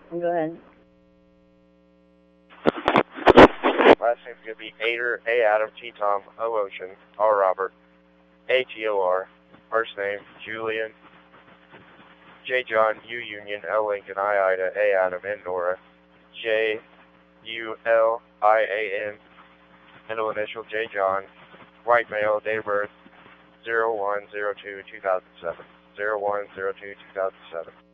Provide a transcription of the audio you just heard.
Go ahead. Last name's going to be Ader, A Adam, T Tom, O Ocean, R Robert, A Tor. First name, Julian, J John, U Union, L Lincoln, I Ida, A Adam, N Nora, J U L I A N, middle initial J John, white male, date of birth 01/02/2007. 01/02/2007.